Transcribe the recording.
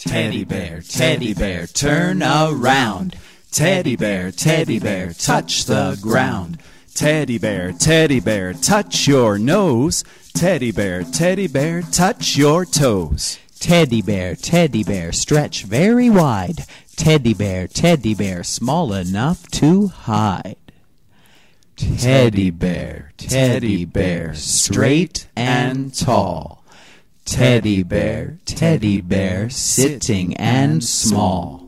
Teddy bear, turn around. Teddy bear, touch the ground. Teddy bear, touch your nose. Teddy bear, touch your toes. Teddy bear, stretch very wide. Teddy bear, small enough to hide. Teddy bear, straight and tall. Teddy bear, sitting and small.